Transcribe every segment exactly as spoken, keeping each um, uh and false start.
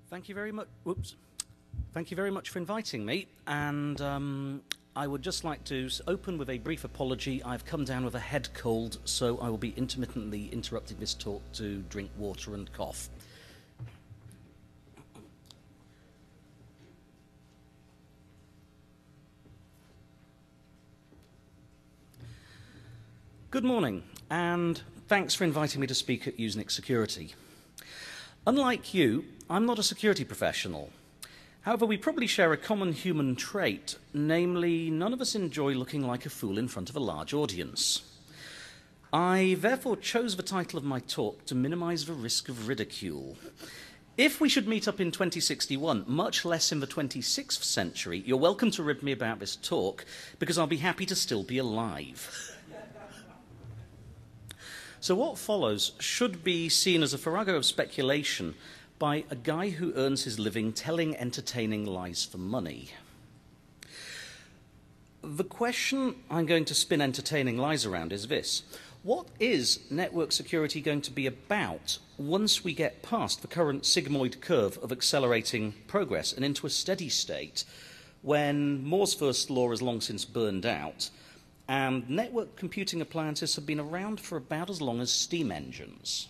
Thank you very much. Whoops. Thank you very much for inviting me. And um, I would just like to open with a brief apology. I've come down with a head cold, so I will be intermittently interrupting this talk to drink water and cough. Good morning, and thanks for inviting me to speak at Usenix Security. Unlike you, I'm not a security professional. However, we probably share a common human trait, namely, none of us enjoy looking like a fool in front of a large audience. I therefore chose the title of my talk to minimize the risk of ridicule. If we should meet up in twenty sixty-one, much less in the twenty-sixth century, you're welcome to rib me about this talk, because I'll be happy to still be alive. So what follows should be seen as a farrago of speculation by a guy who earns his living telling entertaining lies for money. The question I'm going to spin entertaining lies around is this: what is network security going to be about once we get past the current sigmoid curve of accelerating progress and into a steady state when Moore's first law has long since burned out and network computing appliances have been around for about as long as steam engines?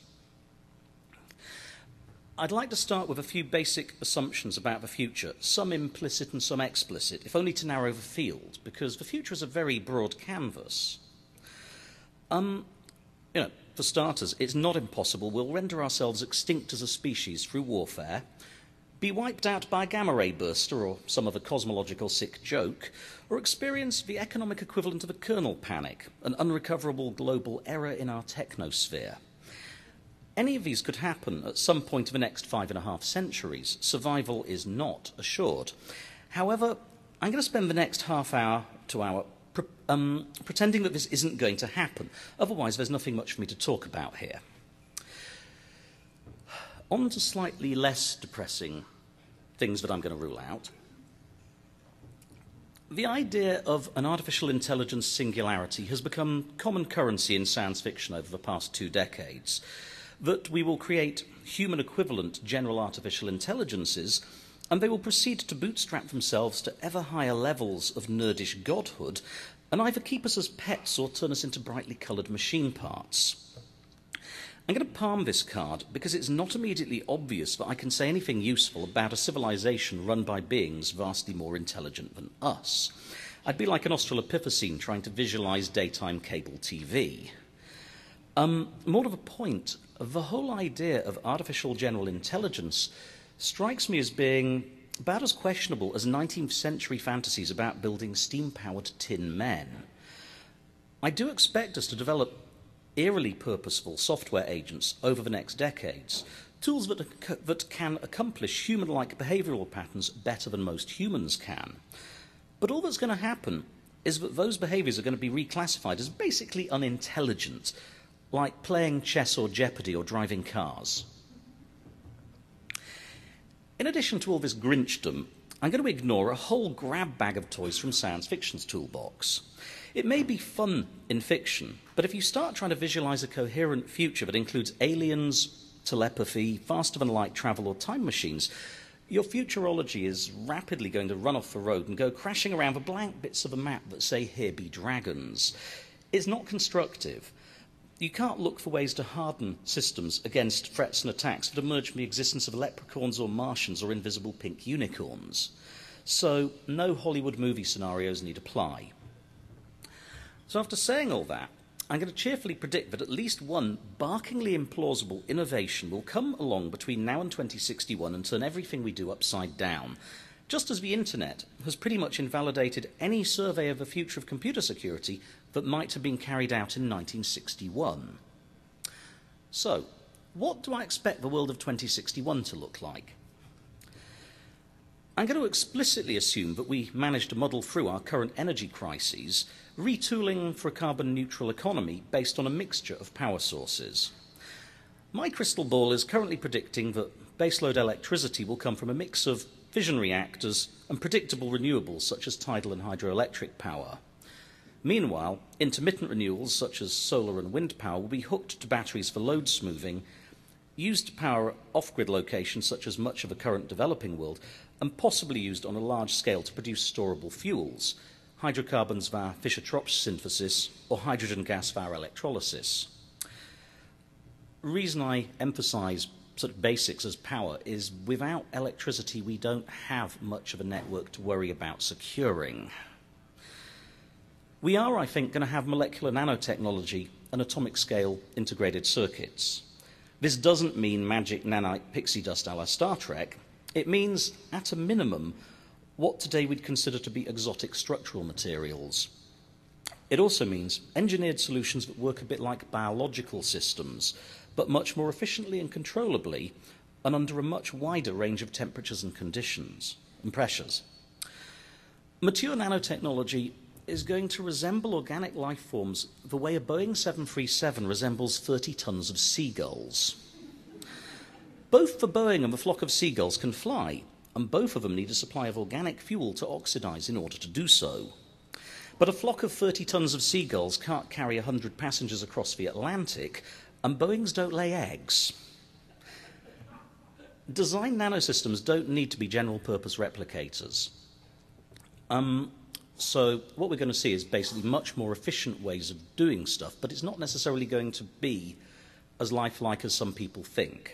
I'd like to start with a few basic assumptions about the future, some implicit and some explicit, if only to narrow the field, because the future is a very broad canvas. Um, you know, for starters, it's not impossible we'll render ourselves extinct as a species through warfare, be wiped out by a gamma-ray burster or some other cosmological sick joke, or experience the economic equivalent of a kernel panic, an unrecoverable global error in our technosphere. Any of these could happen at some point of the next five and a half centuries. Survival is not assured. However, I'm going to spend the next half hour to hour pre um, pretending that this isn't going to happen. Otherwise, there's nothing much for me to talk about here. On to slightly less depressing things that I'm going to rule out. The idea of an artificial intelligence singularity has become common currency in science fiction over the past two decades. That we will create human equivalent general artificial intelligences, and they will proceed to bootstrap themselves to ever higher levels of nerdish godhood, and either keep us as pets or turn us into brightly coloured machine parts. I'm going to palm this card because it's not immediately obvious that I can say anything useful about a civilization run by beings vastly more intelligent than us. I'd be like an Australopithecine trying to visualize daytime cable T V. Um, more to the point, the whole idea of artificial general intelligence strikes me as being about as questionable as nineteenth century fantasies about building steam-powered tin men. I do expect us to develop eerily purposeful software agents over the next decades, tools that, that can accomplish human-like behavioral patterns better than most humans can. But all that's going to happen is that those behaviors are going to be reclassified as basically unintelligent, like playing chess or Jeopardy or driving cars. In addition to all this Grinchdom, I'm going to ignore a whole grab bag of toys from science fiction's toolbox. It may be fun in fiction, but if you start trying to visualize a coherent future that includes aliens, telepathy, faster-than-light travel, or time machines, your futurology is rapidly going to run off the road and go crashing around the blank bits of a map that say, "Here be dragons." It's not constructive. You can't look for ways to harden systems against threats and attacks that emerge from the existence of leprechauns or Martians or invisible pink unicorns. So no Hollywood movie scenarios need apply. So after saying all that, I'm going to cheerfully predict that at least one barkingly implausible innovation will come along between now and twenty sixty-one and turn everything we do upside down, just as the internet has pretty much invalidated any survey of the future of computer security that might have been carried out in nineteen sixty-one. So, what do I expect the world of twenty sixty-one to look like? I'm going to explicitly assume that we managed to muddle through our current energy crises, retooling for a carbon-neutral economy based on a mixture of power sources. My crystal ball is currently predicting that baseload electricity will come from a mix of fission reactors and predictable renewables such as tidal and hydroelectric power. Meanwhile, intermittent renewables such as solar and wind power will be hooked to batteries for load smoothing, used to power off-grid locations such as much of the current developing world, and possibly used on a large scale to produce storable fuels, hydrocarbons via Fischer-Tropsch synthesis or hydrogen gas via electrolysis. The reason I emphasize such basics as power is without electricity we don't have much of a network to worry about securing. We are, I think, going to have molecular nanotechnology and atomic scale integrated circuits. This doesn't mean magic nanite pixie dust a la Star Trek. It means, at a minimum, what today we'd consider to be exotic structural materials. It also means engineered solutions that work a bit like biological systems, but much more efficiently and controllably, and under a much wider range of temperatures and conditions and pressures. Mature nanotechnology is going to resemble organic life forms the way a Boeing seven thirty-seven resembles thirty tons of seagulls. Both the Boeing and the flock of seagulls can fly, and both of them need a supply of organic fuel to oxidize in order to do so. But a flock of thirty tons of seagulls can't carry one hundred passengers across the Atlantic, and Boeings don't lay eggs. Design nanosystems don't need to be general-purpose replicators. Um, So what we're going to see is basically much more efficient ways of doing stuff, but it's not necessarily going to be as lifelike as some people think.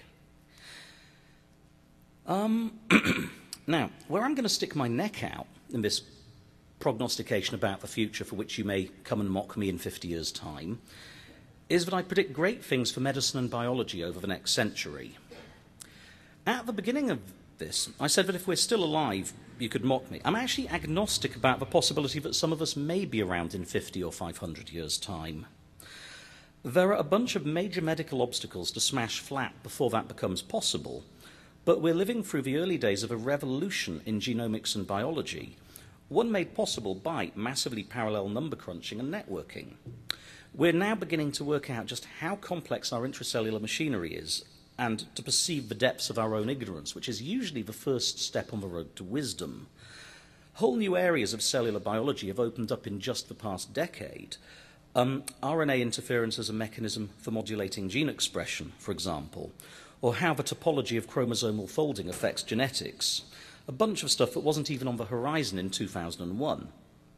Um, now, where I'm going to stick my neck out in this prognostication about the future for which you may come and mock me in fifty years' time, is that I predict great things for medicine and biology over the next century. At the beginning of this, I said that if we're still alive, you could mock me. I'm actually agnostic about the possibility that some of us may be around in fifty or five hundred years' time. There are a bunch of major medical obstacles to smash flat before that becomes possible, but we're living through the early days of a revolution in genomics and biology, one made possible by massively parallel number crunching and networking. We're now beginning to work out just how complex our intracellular machinery is, and to perceive the depths of our own ignorance, which is usually the first step on the road to wisdom. Whole new areas of cellular biology have opened up in just the past decade. Um, R N A interference as a mechanism for modulating gene expression, for example, or how the topology of chromosomal folding affects genetics. A bunch of stuff that wasn't even on the horizon in two thousand one.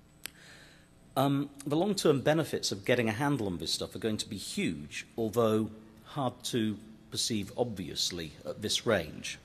Um, the long-term benefits of getting a handle on this stuff are going to be huge, although hard to perceive obviously at this range.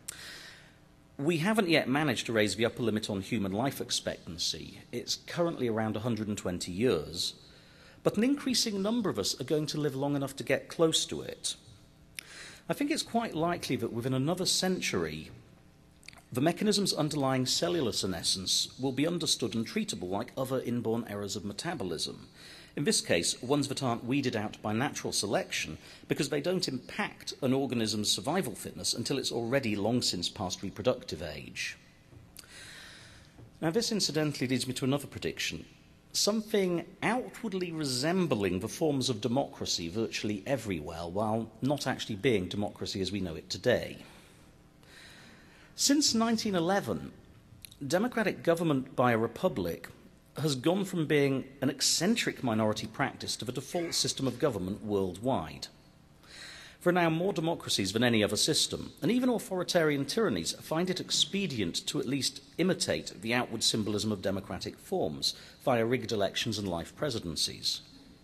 We haven't yet managed to raise the upper limit on human life expectancy. It's currently around one hundred twenty years, but an increasing number of us are going to live long enough to get close to it. I think it's quite likely that within another century, the mechanisms underlying cellular senescence will be understood and treatable like other inborn errors of metabolism. In this case, ones that aren't weeded out by natural selection because they don't impact an organism's survival fitness until it's already long since past reproductive age. Now, this incidentally leads me to another prediction. Something outwardly resembling the forms of democracy virtually everywhere, while not actually being democracy as we know it today. Since nineteen eleven, democratic government by a republic has gone from being an eccentric minority practice to the default system of government worldwide. There are now more democracies than any other system, and even authoritarian tyrannies find it expedient to at least imitate the outward symbolism of democratic forms via rigged elections and life presidencies.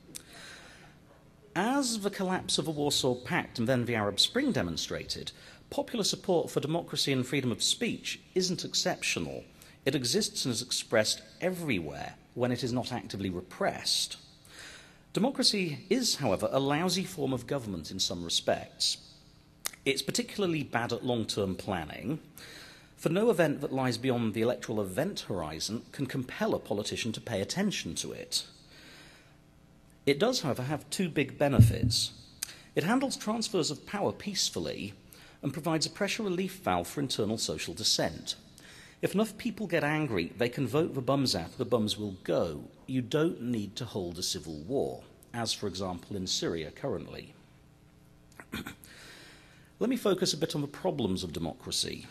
As the collapse of the Warsaw Pact and then the Arab Spring demonstrated, popular support for democracy and freedom of speech isn't exceptional. It exists and is expressed everywhere when it is not actively repressed. Democracy is, however, a lousy form of government in some respects. It's particularly bad at long-term planning, for no event that lies beyond the electoral event horizon can compel a politician to pay attention to it. It does, however, have two big benefits. It handles transfers of power peacefully and provides a pressure relief valve for internal social dissent. If enough people get angry, they can vote the bums out, the bums will go. You don't need to hold a civil war, as, for example, in Syria currently. Let me focus a bit on the problems of democracy.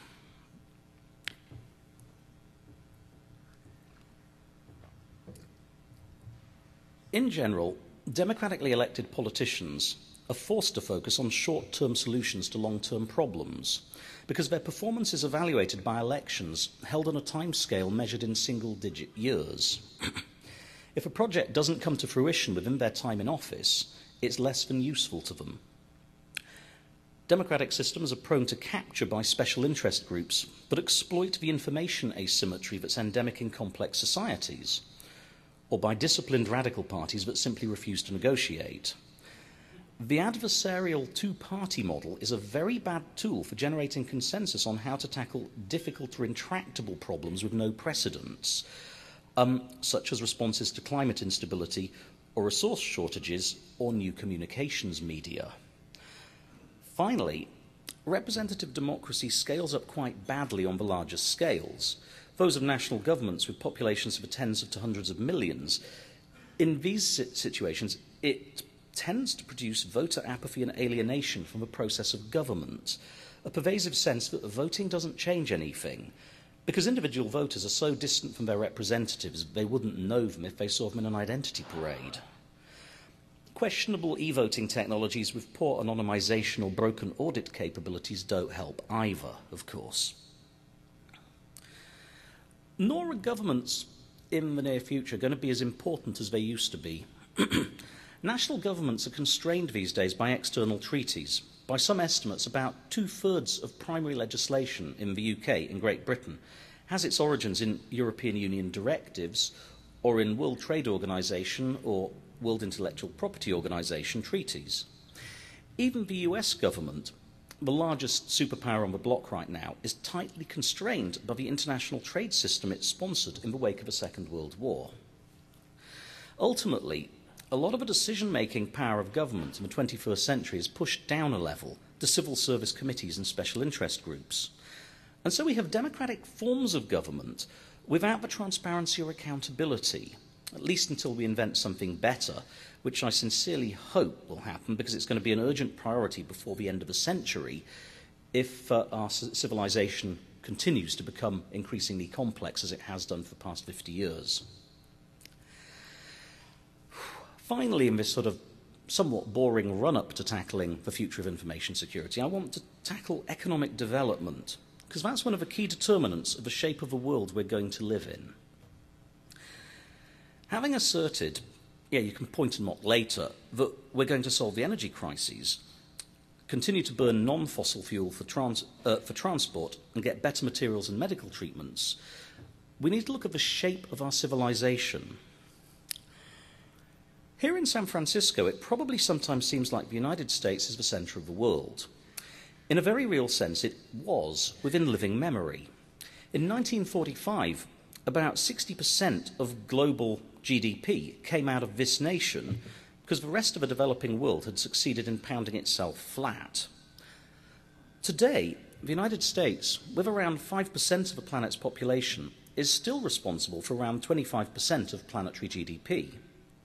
In general, democratically elected politicians are forced to focus on short-term solutions to long-term problems, because their performance is evaluated by elections held on a timescale measured in single-digit years. If a project doesn't come to fruition within their time in office, it's less than useful to them. Democratic systems are prone to capture by special interest groups, but exploit the information asymmetry that's endemic in complex societies, or by disciplined radical parties that simply refuse to negotiate. The adversarial two-party model is a very bad tool for generating consensus on how to tackle difficult or intractable problems with no precedents, um, such as responses to climate instability or resource shortages or new communications media. Finally, representative democracy scales up quite badly on the largest scales, those of national governments with populations of tens of to hundreds of millions. In these situations, it tends to produce voter apathy and alienation from the process of government, a pervasive sense that voting doesn't change anything, because individual voters are so distant from their representatives they wouldn't know them if they saw them in an identity parade. Questionable e-voting technologies with poor anonymization or broken audit capabilities don't help either, of course. Nor are governments in the near future going to be as important as they used to be. National governments are constrained these days by external treaties. By some estimates, about two-thirds of primary legislation in the U K and Great Britain has its origins in European Union directives or in World Trade Organization or World Intellectual Property Organization treaties. Even the U S government, the largest superpower on the block right now, is tightly constrained by the international trade system it sponsored in the wake of the Second World War. Ultimately, a lot of the decision-making power of government in the twenty-first century is pushed down a level to civil service committees and special interest groups. And so we have democratic forms of government without the transparency or accountability, at least until we invent something better, which I sincerely hope will happen because it's going to be an urgent priority before the end of the century if uh, our civilization continues to become increasingly complex as it has done for the past fifty years. Finally, in this sort of somewhat boring run-up to tackling the future of information security, I want to tackle economic development, because that's one of the key determinants of the shape of the world we're going to live in. Having asserted, yeah, you can point and mock later, that we're going to solve the energy crises, continue to burn non-fossil fuel for, trans uh, for transport, and get better materials and medical treatments, we need to look at the shape of our civilization. Here in San Francisco, it probably sometimes seems like the United States is the center of the world. In a very real sense, it was within living memory. In nineteen forty-five, about sixty percent of global G D P came out of this nation because the rest of the developing world had succeeded in pounding itself flat. Today, the United States, with around five percent of the planet's population, is still responsible for around twenty-five percent of planetary G D P.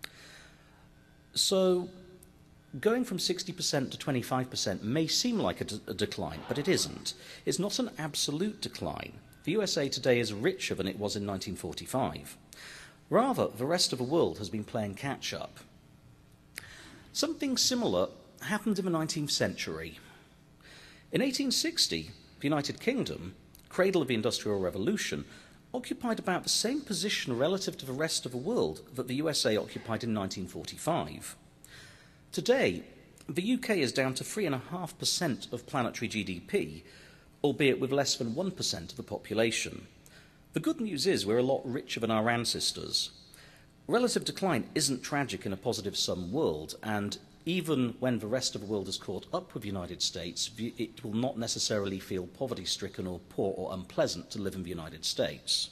So, going from sixty percent to twenty-five percent may seem like a, de a decline, but it isn't. It's not an absolute decline. The U S A today is richer than it was in nineteen forty-five. Rather, the rest of the world has been playing catch-up. Something similar happened in the nineteenth century. In eighteen sixty, the United Kingdom, cradle of the Industrial Revolution, occupied about the same position relative to the rest of the world that the U S A occupied in nineteen forty-five. Today, the U K is down to three point five percent of planetary G D P, albeit with less than one percent of the population. The good news is we're a lot richer than our ancestors. Relative decline isn't tragic in a positive-sum world, and even when the rest of the world is caught up with the United States, it will not necessarily feel poverty-stricken or poor or unpleasant to live in the United States.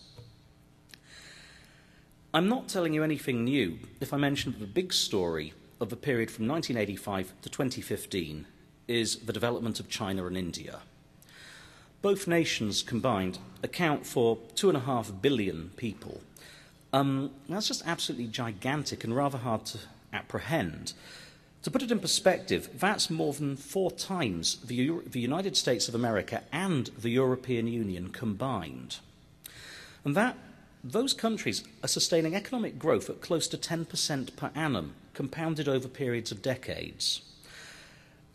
I'm not telling you anything new if I mention that the big story of the period from nineteen eighty-five to twenty fifteen is the development of China and India. Both nations combined account for two and a half billion people. Um, that's just absolutely gigantic and rather hard to apprehend. To put it in perspective, that's more than four times the, Euro the United States of America and the European Union combined. And that, those countries are sustaining economic growth at close to ten percent per annum, compounded over periods of decades.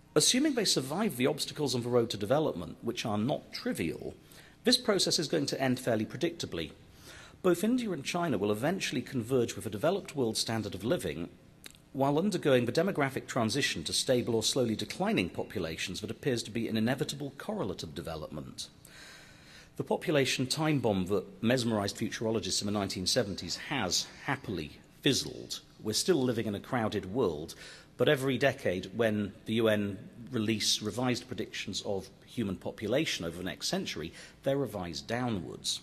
Assuming they survive the obstacles on the road to development, which are not trivial, this process is going to end fairly predictably. Both India and China will eventually converge with a developed world standard of living, while undergoing the demographic transition to stable or slowly declining populations that appears to be an inevitable correlate of development. The population time bomb that mesmerised futurologists in the nineteen seventies has happily fizzled. We're still living in a crowded world, but every decade when the U N release revised predictions of human population over the next century, they're revised downwards.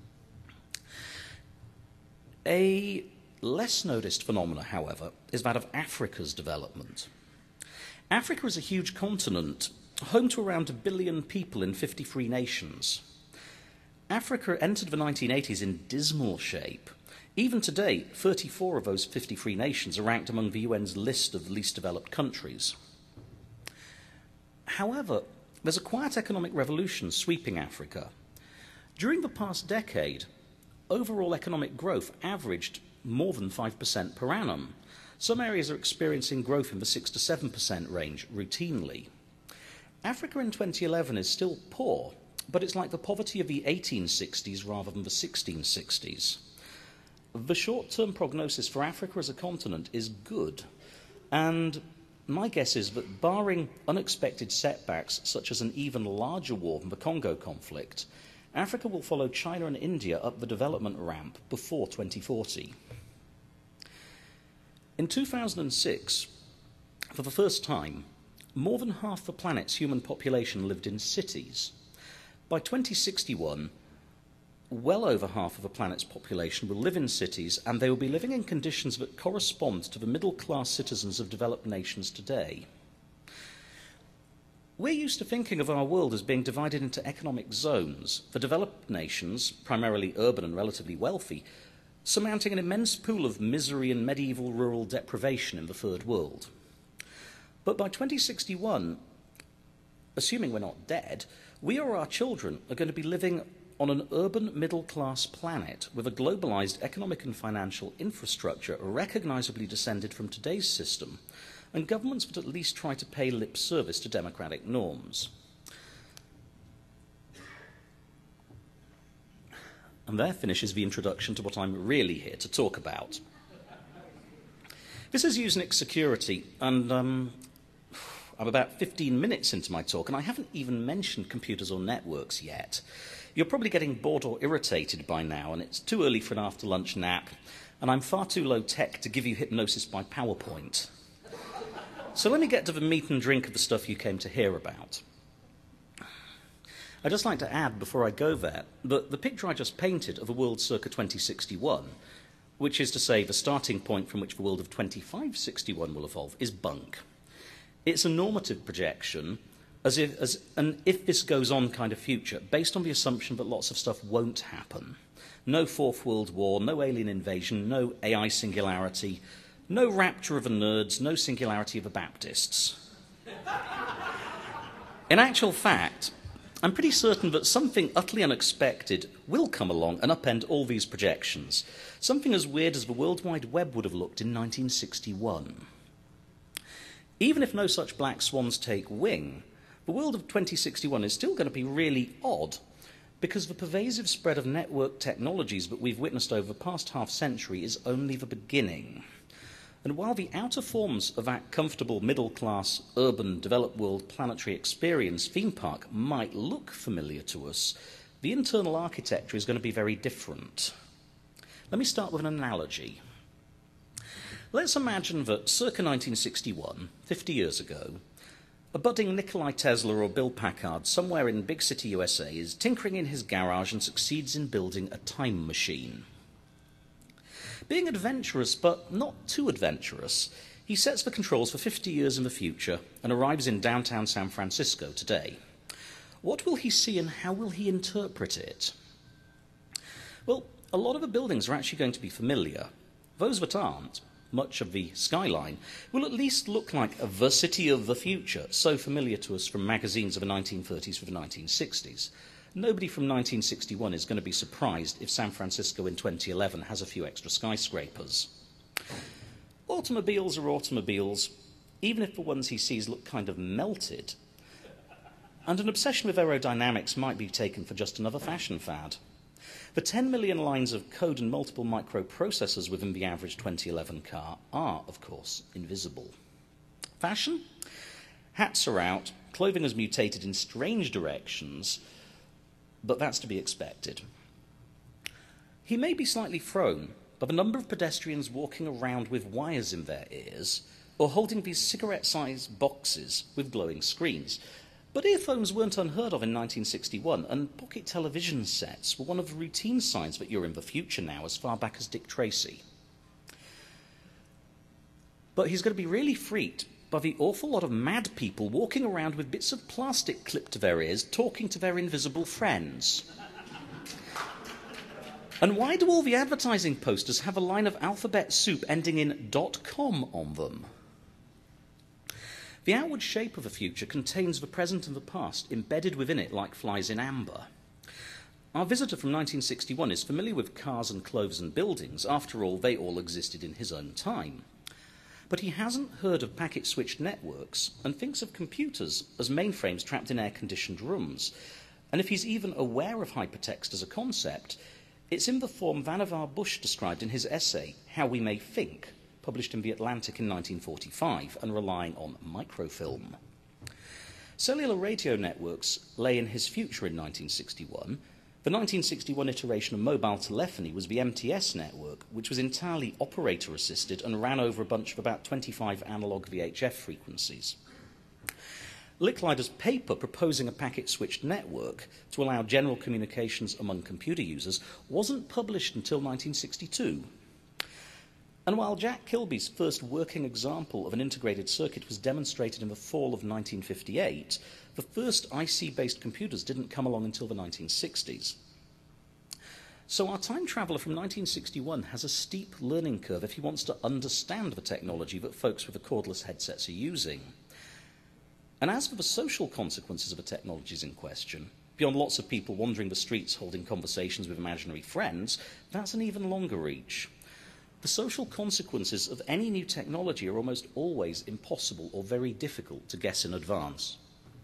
A less noticed phenomena, however, is that of Africa's development. Africa is a huge continent, home to around a billion people in fifty-three nations. Africa entered the nineteen eighties in dismal shape. Even today, thirty-four of those fifty-three nations are ranked among the U N's list of least developed countries. However, there's a quiet economic revolution sweeping Africa. During the past decade, overall economic growth averaged more than five percent per annum. Some areas are experiencing growth in the six to seven percent range routinely. Africa in twenty eleven is still poor, but it's like the poverty of the eighteen sixties rather than the sixteen sixties. The short-term prognosis for Africa as a continent is good, and my guess is that barring unexpected setbacks such as an even larger war than the Congo conflict, Africa will follow China and India up the development ramp before twenty forty. In two thousand six, for the first time, more than half the planet's human population lived in cities. By twenty sixty-one, well over half of the planet's population will live in cities, and they will be living in conditions that correspond to the middle-class citizens of developed nations today. We're used to thinking of our world as being divided into economic zones, the developed nations, primarily urban and relatively wealthy, surmounting an immense pool of misery and medieval rural deprivation in the third world. But by twenty sixty-one, assuming we're not dead, we or our children are going to be living on an urban middle-class planet with a globalized economic and financial infrastructure recognizably descended from today's system, and governments would at least try to pay lip service to democratic norms. And there finishes the introduction to what I'm really here to talk about. This is Usenix Security, and um, I'm about fifteen minutes into my talk, and I haven't even mentioned computers or networks yet. You're probably getting bored or irritated by now, and it's too early for an after-lunch nap, and I'm far too low-tech to give you hypnosis by PowerPoint. So let me get to the meat and drink of the stuff you came to hear about. I'd just like to add, before I go there, that the picture I just painted of a world circa twenty sixty-one, which is to say the starting point from which the world of twenty-five sixty-one will evolve, is bunk. It's a normative projection, as if, as an if this goes on kind of future, based on the assumption that lots of stuff won't happen. No Fourth World War, no alien invasion, no A I singularity, no rapture of the nerds, no singularity of the Baptists. In actual fact, I'm pretty certain that something utterly unexpected will come along and upend all these projections. Something as weird as the World Wide Web would have looked in nineteen sixty-one. Even if no such black swans take wing, the world of twenty sixty-one is still going to be really odd, because the pervasive spread of network technologies that we've witnessed over the past half-century is only the beginning. And while the outer forms of that comfortable middle-class, urban, developed world planetary experience theme park might look familiar to us, the internal architecture is going to be very different. Let me start with an analogy. Let's imagine that circa nineteen sixty-one, fifty years ago, a budding Nikolai Tesla or Bill Packard somewhere in big city U S A is tinkering in his garage and succeeds in building a time machine. Being adventurous, but not too adventurous, he sets the controls for fifty years in the future and arrives in downtown San Francisco today. What will he see and how will he interpret it? Well, a lot of the buildings are actually going to be familiar. Those that aren't, much of the skyline, will at least look like a the city of the future, so familiar to us from magazines of the nineteen thirties to the nineteen sixties. Nobody from nineteen sixty-one is going to be surprised if San Francisco in twenty eleven has a few extra skyscrapers. Automobiles are automobiles, even if the ones he sees look kind of melted. And an obsession with aerodynamics might be taken for just another fashion fad. The ten million lines of code and multiple microprocessors within the average twenty eleven car are, of course, invisible. Fashion? Hats are out, clothing has mutated in strange directions, but that's to be expected. He may be slightly thrown by the number of pedestrians walking around with wires in their ears or holding these cigarette-sized boxes with glowing screens. But earphones weren't unheard of in nineteen sixty-one, and pocket television sets were one of the routine signs that you're in the future now, as far back as Dick Tracy. But he's going to be really freaked by the awful lot of mad people walking around with bits of plastic clipped to their ears, talking to their invisible friends. And why do all the advertising posters have a line of alphabet soup ending in .com on them? The outward shape of the future contains the present and the past embedded within it like flies in amber. Our visitor from nineteen sixty-one is familiar with cars and clothes and buildings. After all, they all existed in his own time. But he hasn't heard of packet-switched networks and thinks of computers as mainframes trapped in air-conditioned rooms. And if he's even aware of hypertext as a concept, it's in the form Vannevar Bush described in his essay, How We May Think, published in The Atlantic in nineteen forty-five and relying on microfilm. Cellular radio networks lay in his future in nineteen sixty-one. The nineteen sixty-one iteration of mobile telephony was the M T S network, which was entirely operator-assisted and ran over a bunch of about twenty-five analog V H F frequencies. Licklider's paper proposing a packet-switched network to allow general communications among computer users wasn't published until nineteen sixty-two. And while Jack Kilby's first working example of an integrated circuit was demonstrated in the fall of nineteen fifty-eight, the first I C-based computers didn't come along until the nineteen sixties. So our time traveller from nineteen sixty-one has a steep learning curve if he wants to understand the technology that folks with the cordless headsets are using. And as for the social consequences of the technologies in question, beyond lots of people wandering the streets holding conversations with imaginary friends, that's an even longer reach. The social consequences of any new technology are almost always impossible or very difficult to guess in advance.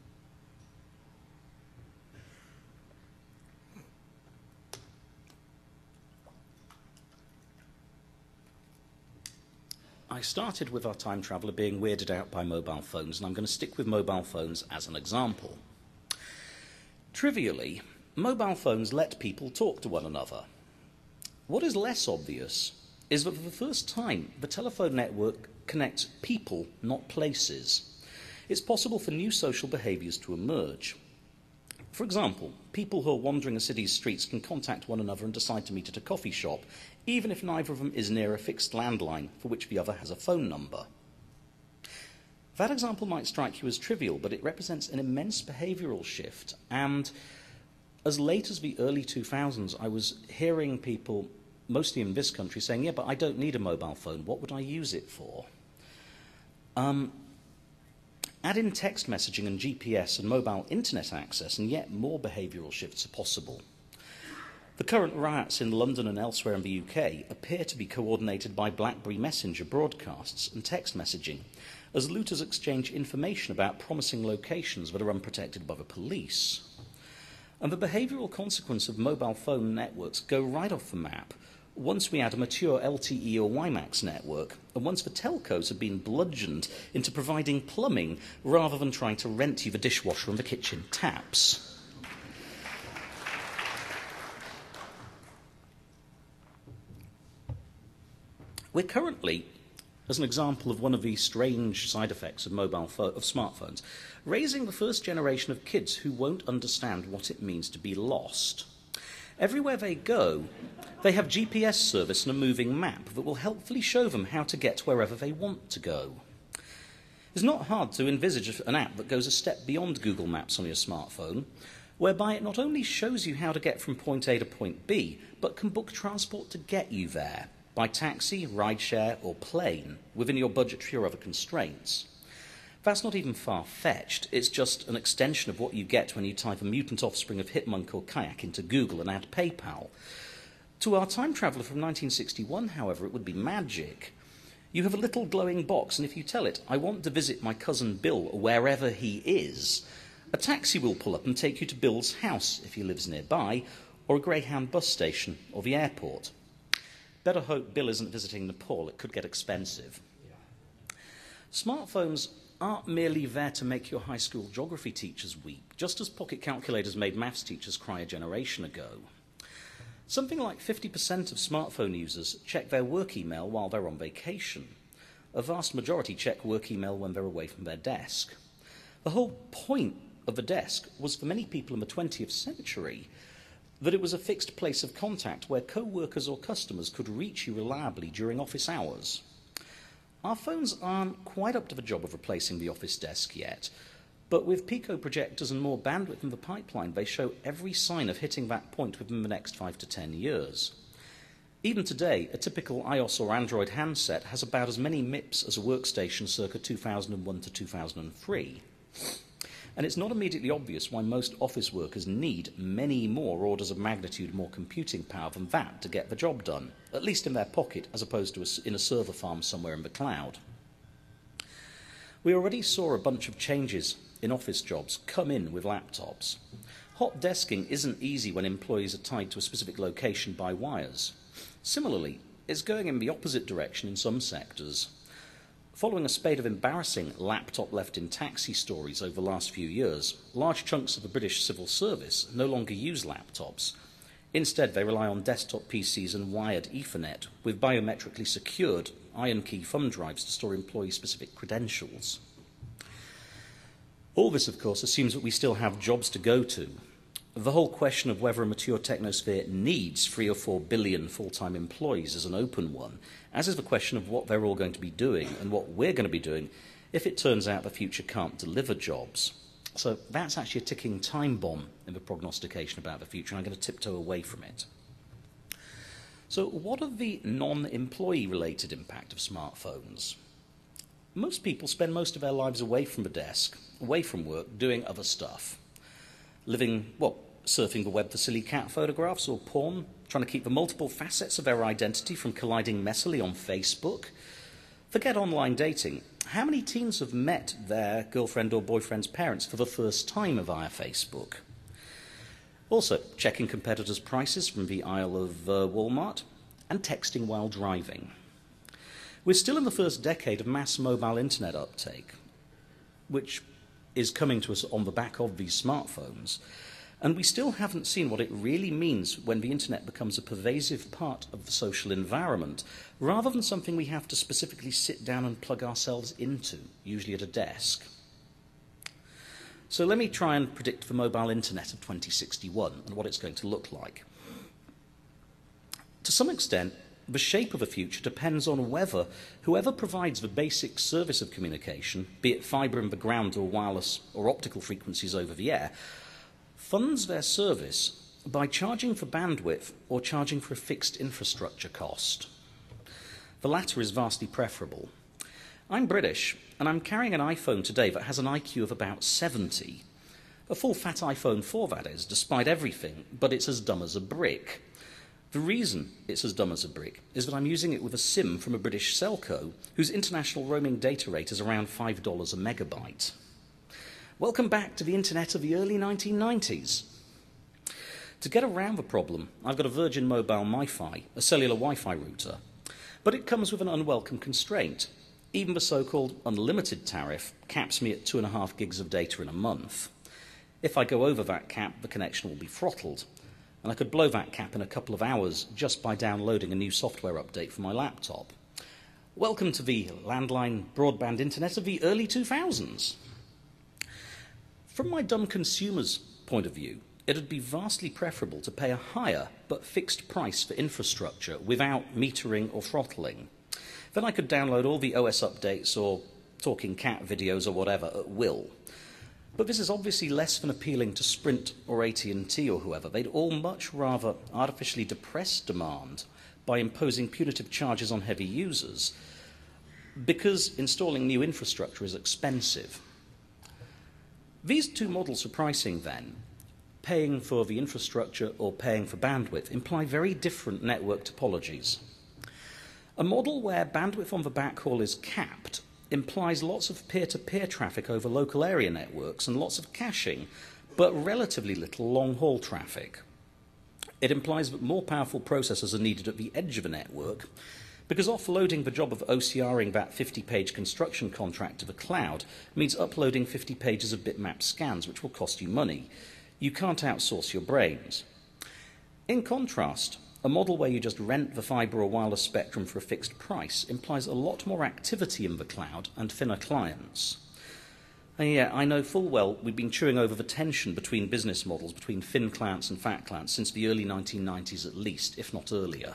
I started with our time traveller being weirded out by mobile phones, and I'm going to stick with mobile phones as an example. Trivially, mobile phones let people talk to one another. What is less obvious is that for the first time, the telephone network connects people, not places. It's possible for new social behaviours to emerge. For example, people who are wandering a city's streets can contact one another and decide to meet at a coffee shop, even if neither of them is near a fixed landline for which the other has a phone number. That example might strike you as trivial, but it represents an immense behavioural shift. And as late as the early two thousands, I was hearing people, mostly in this country, saying, yeah, but I don't need a mobile phone. What would I use it for? Um, add in text messaging and G P S and mobile internet access, and yet more behavioural shifts are possible. The current riots in London and elsewhere in the U K appear to be coordinated by BlackBerry Messenger broadcasts and text messaging, as looters exchange information about promising locations that are unprotected by the police. And the behavioural consequence of mobile phone networks go right off the map once we add a mature L T E or WiMAX network, and once the telcos have been bludgeoned into providing plumbing rather than trying to rent you the dishwasher and the kitchen taps. We're currently, as an example of one of the strange side effects of mobile pho- of smartphones, raising the first generation of kids who won't understand what it means to be lost. Everywhere they go, they have G P S service and a moving map that will helpfully show them how to get wherever they want to go. It's not hard to envisage an app that goes a step beyond Google Maps on your smartphone, whereby it not only shows you how to get from point A to point B, but can book transport to get you there, by taxi, rideshare, or plane, within your budgetary or other constraints. That's not even far-fetched. It's just an extension of what you get when you type a mutant offspring of Hitmonk or Kayak into Google and add PayPal. To our time traveller from nineteen sixty-one, however, it would be magic. You have a little glowing box, and if you tell it, I want to visit my cousin Bill wherever he is, a taxi will pull up and take you to Bill's house if he lives nearby, or a Greyhound bus station, or the airport. Better hope Bill isn't visiting Nepal, it could get expensive. Yeah. Smartphones aren't merely there to make your high school geography teachers weep, just as pocket calculators made maths teachers cry a generation ago. Something like fifty percent of smartphone users check their work email while they're on vacation. A vast majority check work email when they're away from their desk. The whole point of the desk was, for many people in the twentieth century, that it was a fixed place of contact where co-workers or customers could reach you reliably during office hours. Our phones aren't quite up to the job of replacing the office desk yet, but with Pico projectors and more bandwidth in the pipeline, they show every sign of hitting that point within the next five to ten years. Even today, a typical iOS or Android handset has about as many M I Ps as a workstation circa two thousand one to two thousand three. And it's not immediately obvious why most office workers need many more orders of magnitude more computing power than that to get the job done, at least in their pocket as opposed to a, in a server farm somewhere in the cloud. We already saw a bunch of changes in office jobs come in with laptops. Hot desking isn't easy when employees are tied to a specific location by wires. Similarly, it's going in the opposite direction in some sectors. Following a spate of embarrassing laptop left in taxi stories over the last few years, large chunks of the British civil service no longer use laptops. Instead, they rely on desktop P Cs and wired Ethernet with biometrically secured iron key thumb drives to store employee-specific credentials. All this, of course, assumes that we still have jobs to go to. The whole question of whether a mature technosphere needs three or four billion full-time employees is an open one, as is the question of what they're all going to be doing and what we're going to be doing if it turns out the future can't deliver jobs. So that's actually a ticking time bomb in the prognostication about the future, and I'm going to tiptoe away from it. So what are the non-employee related impact of smartphones? Most people spend most of their lives away from the desk, away from work, doing other stuff. Living, well, surfing the web for silly cat photographs or porn, trying to keep the multiple facets of their identity from colliding messily on Facebook. Forget online dating. How many teens have met their girlfriend or boyfriend's parents for the first time via Facebook? Also, checking competitors' prices from the aisle of uh, Walmart, and texting while driving. We're still in the first decade of mass mobile internet uptake, which is coming to us on the back of these smartphones, and we still haven't seen what it really means when the internet becomes a pervasive part of the social environment, rather than something we have to specifically sit down and plug ourselves into, usually at a desk. So let me try and predict the mobile internet of twenty sixty-one and what it's going to look like. To some extent, the shape of the future depends on whether whoever provides the basic service of communication, be it fibre in the ground or wireless or optical frequencies over the air, funds their service by charging for bandwidth or charging for a fixed infrastructure cost. The latter is vastly preferable. I'm British, and I'm carrying an iPhone today that has an I Q of about seventy. A full fat iPhone four, that is, despite everything, but it's as dumb as a brick. The reason it's as dumb as a brick is that I'm using it with a SIM from a British Selco, whose international roaming data rate is around five dollars a megabyte. Welcome back to the internet of the early nineteen nineties. To get around the problem, I've got a Virgin Mobile MiFi, a cellular Wi-Fi router, but it comes with an unwelcome constraint. Even the so-called unlimited tariff caps me at two and a half gigs of data in a month. If I go over that cap, the connection will be throttled, and I could blow that cap in a couple of hours just by downloading a new software update for my laptop. Welcome to the landline broadband internet of the early two thousands. From my dumb consumer's point of view, it would be vastly preferable to pay a higher but fixed price for infrastructure without metering or throttling. Then I could download all the O S updates or talking cat videos or whatever at will. But this is obviously less than appealing to Sprint or A T and T or whoever. They'd all much rather artificially depress demand by imposing punitive charges on heavy users, because installing new infrastructure is expensive. These two models for pricing, then, paying for the infrastructure or paying for bandwidth, imply very different network topologies. A model where bandwidth on the backhaul is capped implies lots of peer-to-peer traffic over local area networks and lots of caching, but relatively little long-haul traffic. It implies that more powerful processors are needed at the edge of a network, because offloading the job of O C R-ing that fifty-page construction contract to the cloud means uploading fifty pages of bitmap scans, which will cost you money. You can't outsource your brains. In contrast, a model where you just rent the fibre or wireless spectrum for a fixed price implies a lot more activity in the cloud and thinner clients. And yeah, I know full well we've been chewing over the tension between business models, between thin clients and fat clients, since the early nineteen nineties at least, if not earlier.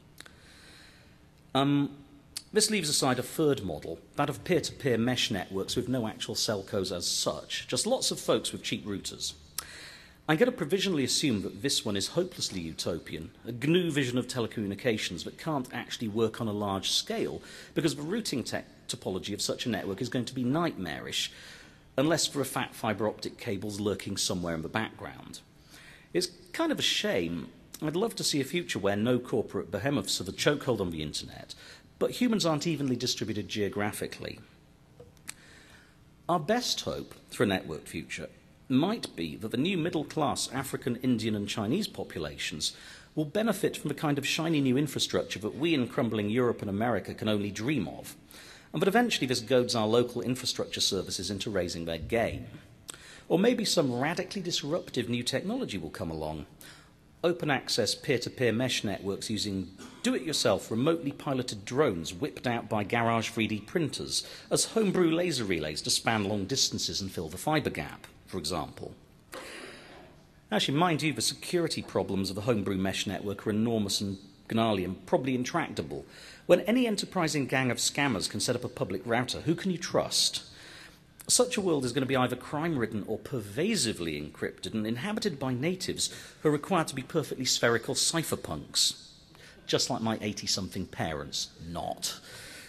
Um, this leaves aside a third model, that of peer-to-peer mesh networks with no actual cellcos as such, just lots of folks with cheap routers. I'm going to provisionally assume that this one is hopelessly utopian, a G N U vision of telecommunications that can't actually work on a large scale because the routing topology of such a network is going to be nightmarish, unless for a fat fibre optic cables lurking somewhere in the background. It's kind of a shame. I'd love to see a future where no corporate behemoths have a chokehold on the internet, but humans aren't evenly distributed geographically. Our best hope for a networked future might be that the new middle-class African, Indian and Chinese populations will benefit from the kind of shiny new infrastructure that we in crumbling Europe and America can only dream of, and that eventually this goads our local infrastructure services into raising their game. Or maybe some radically disruptive new technology will come along. Open access peer-to-peer mesh networks using do-it-yourself remotely piloted drones whipped out by garage three D printers as homebrew laser relays to span long distances and fill the fibre gap, for example. Actually, mind you, the security problems of the homebrew mesh network are enormous and gnarly and probably intractable. When any enterprising gang of scammers can set up a public router, who can you trust? Such a world is going to be either crime-ridden or pervasively encrypted and inhabited by natives who are required to be perfectly spherical cypherpunks, just like my eighty-something parents, not.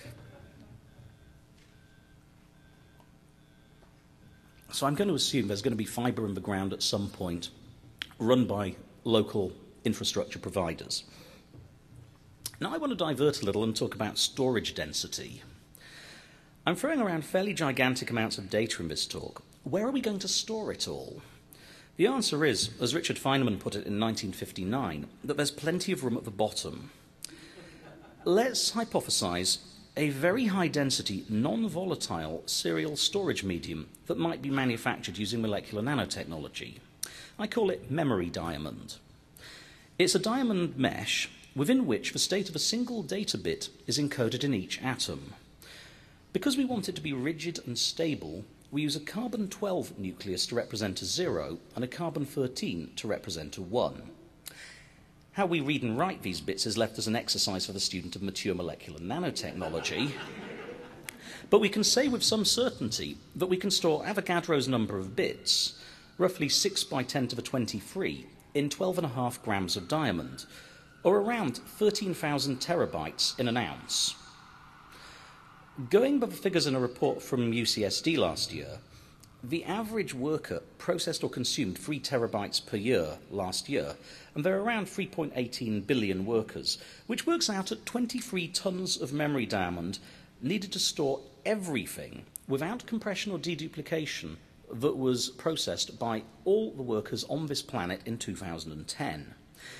So I'm going to assume there's going to be fibre in the ground at some point, run by local infrastructure providers. Now I want to divert a little and talk about storage density. I'm throwing around fairly gigantic amounts of data in this talk. Where are we going to store it all? The answer is, as Richard Feynman put it in nineteen fifty-nine, that there's plenty of room at the bottom. Let's hypothesize a very high-density, non-volatile serial storage medium that might be manufactured using molecular nanotechnology. I call it memory diamond. It's a diamond mesh within which the state of a single data bit is encoded in each atom. Because we want it to be rigid and stable, we use a carbon twelve nucleus to represent a zero and a carbon thirteen to represent a one. How we read and write these bits is left as an exercise for the student of mature molecular nanotechnology. But we can say with some certainty that we can store Avogadro's number of bits, roughly six by ten to the twenty-three, in twelve and a half grams of diamond, or around thirteen thousand terabytes in an ounce. Going by the figures in a report from U C S D last year, the average worker processed or consumed three terabytes per year last year, and there are around three point one eight billion workers, which works out at twenty-three tons of memory diamond needed to store everything without compression or deduplication that was processed by all the workers on this planet in two thousand ten.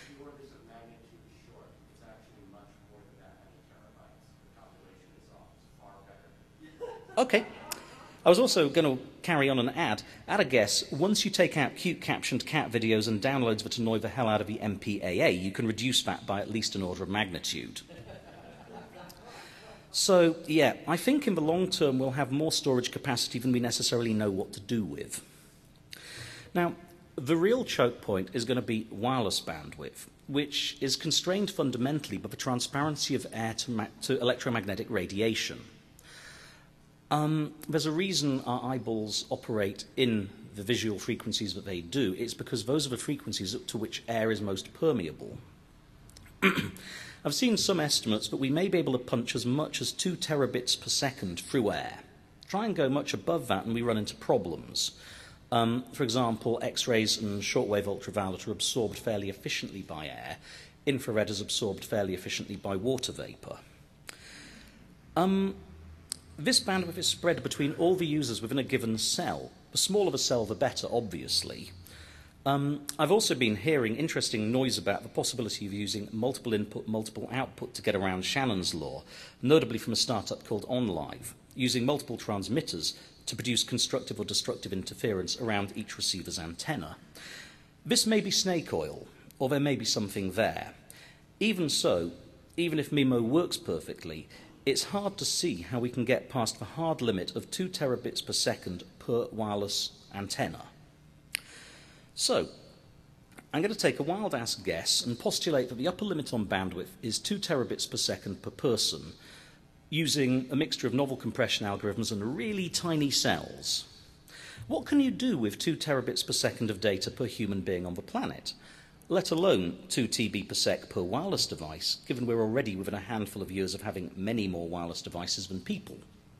Okay. I was also going to carry on an ad. At a guess, once you take out cute captioned cat videos and downloads that annoy the hell out of the M P A A, you can reduce that by at least an order of magnitude. So, yeah, I think in the long term we'll have more storage capacity than we necessarily know what to do with. Now, the real choke point is going to be wireless bandwidth, which is constrained fundamentally by the transparency of air to, ma to electromagnetic radiation. Um, there's a reason our eyeballs operate in the visual frequencies that they do. It's because those are the frequencies to which air is most permeable. I've seen some estimates, but we may be able to punch as much as two terabits per second through air. Try and go much above that and we run into problems. Um, for example, X-rays and shortwave ultraviolet are absorbed fairly efficiently by air. Infrared is absorbed fairly efficiently by water vapor. Um, this bandwidth is spread between all the users within a given cell. The smaller the cell, the better, obviously. Um, I've also been hearing interesting noise about the possibility of using multiple input, multiple output to get around Shannon's law, notably from a startup called OnLive, using multiple transmitters to produce constructive or destructive interference around each receiver's antenna. This may be snake oil, or there may be something there. Even so, even if MIMO works perfectly, it's hard to see how we can get past the hard limit of two terabits per second per wireless antenna. So, I'm going to take a wild-ass guess and postulate that the upper limit on bandwidth is two terabits per second per person, using a mixture of novel compression algorithms and really tiny cells. What can you do with two terabits per second of data per human being on the planet, let alone two T B per sec per wireless device, given we're already within a handful of years of having many more wireless devices than people?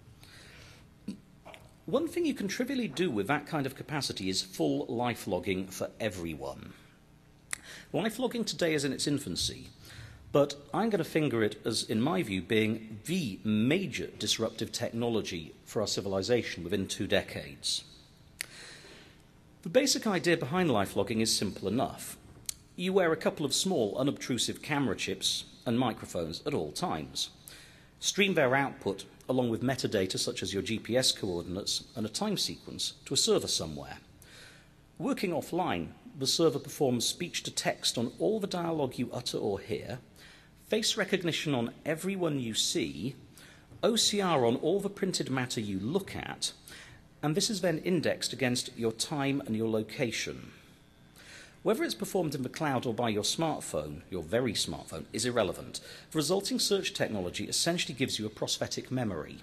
One thing you can trivially do with that kind of capacity is full life logging for everyone. Life logging today is in its infancy, but I'm going to finger it as, in my view, being the major disruptive technology for our civilization within two decades. The basic idea behind life logging is simple enough. You wear a couple of small, unobtrusive camera chips and microphones at all times. Stream their output along with metadata such as your G P S coordinates and a time sequence to a server somewhere. Working offline, the server performs speech-to-text on all the dialogue you utter or hear, face recognition on everyone you see, O C R on all the printed matter you look at, and this is then indexed against your time and your location. Whether it's performed in the cloud or by your smartphone, your very smartphone, is irrelevant. The resulting search technology essentially gives you a prosthetic memory.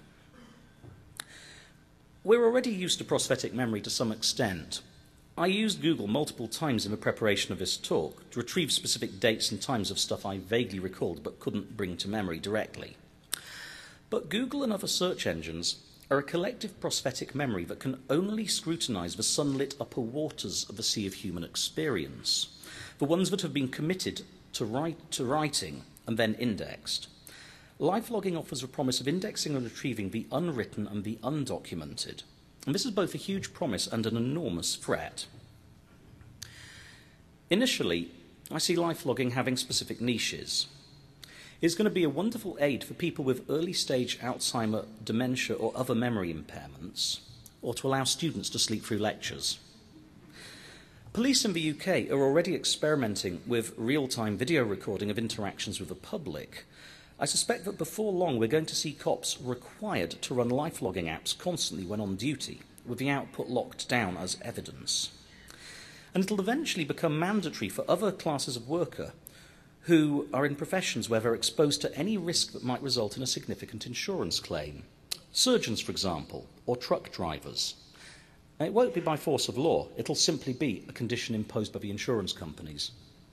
We're already used to prosthetic memory to some extent. I used Google multiple times in the preparation of this talk to retrieve specific dates and times of stuff I vaguely recalled but couldn't bring to memory directly. But Google and other search engines are a collective prosthetic memory that can only scrutinize the sunlit upper waters of the sea of human experience, the ones that have been committed to, write, to writing and then indexed. Life logging offers a promise of indexing and retrieving the unwritten and the undocumented, and this is both a huge promise and an enormous threat. Initially, I see life logging having specific niches. It's going to be a wonderful aid for people with early-stage Alzheimer, dementia, or other memory impairments, or to allow students to sleep through lectures. Police in the U K are already experimenting with real-time video recording of interactions with the public. I suspect that before long we're going to see cops required to run life logging apps constantly when on duty, with the output locked down as evidence. And it'll eventually become mandatory for other classes of worker who are in professions where they're exposed to any risk that might result in a significant insurance claim. Surgeons, for example, or truck drivers. And it won't be by force of law, it'll simply be a condition imposed by the insurance companies.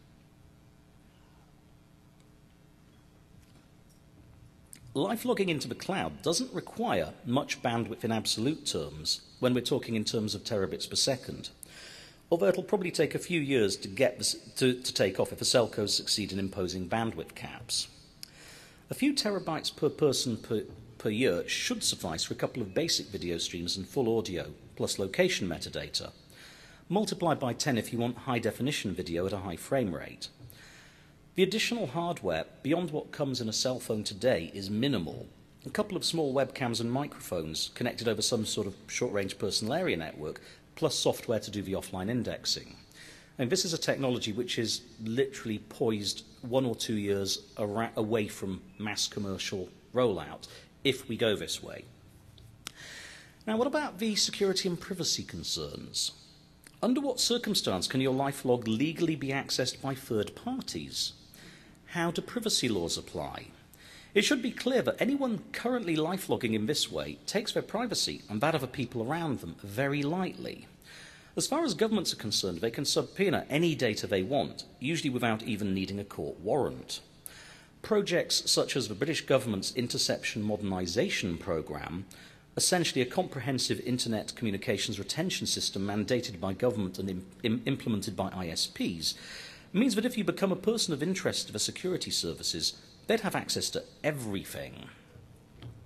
Life logging into the cloud doesn't require much bandwidth in absolute terms when we're talking in terms of terabits per second. Although it'll probably take a few years to, get this, to, to take off if the cellcos succeed in imposing bandwidth caps. A few terabytes per person per, per year should suffice for a couple of basic video streams and full audio, plus location metadata. Multiply by ten if you want high-definition video at a high frame rate. The additional hardware, beyond what comes in a cell phone today, is minimal. A couple of small webcams and microphones connected over some sort of short-range personal area network, plus software to do the offline indexing. And this is a technology which is literally poised one or two years away from mass commercial rollout, if we go this way. Now, what about the security and privacy concerns? Under what circumstance can your life log legally be accessed by third parties? How do privacy laws apply? It should be clear that anyone currently life logging in this way takes their privacy and that of the people around them very lightly. As far as governments are concerned, they can subpoena any data they want, usually without even needing a court warrant. Projects such as the British government's Interception Modernisation Programme, essentially a comprehensive internet communications retention system mandated by government and im im implemented by I S Ps, means that if you become a person of interest to the security services, they'd have access to everything.